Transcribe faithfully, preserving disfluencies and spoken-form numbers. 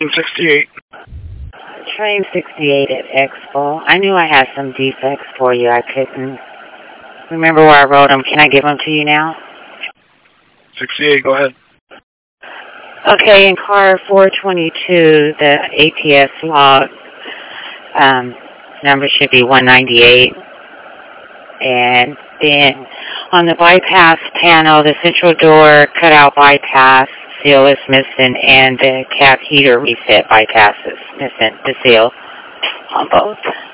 sixty-eight. Train sixty-eight at Expo. I knew I had some defects for you. I couldn't remember where I wrote them. Can I give them to you now? sixty-eight, go ahead. Okay, in car four twenty-two, the A P S log um, number should be one ninety-eight. And then on the bypass panel, the central door cutout bypass seal is missing, and the cab heater reset bypass is missing the seal on both.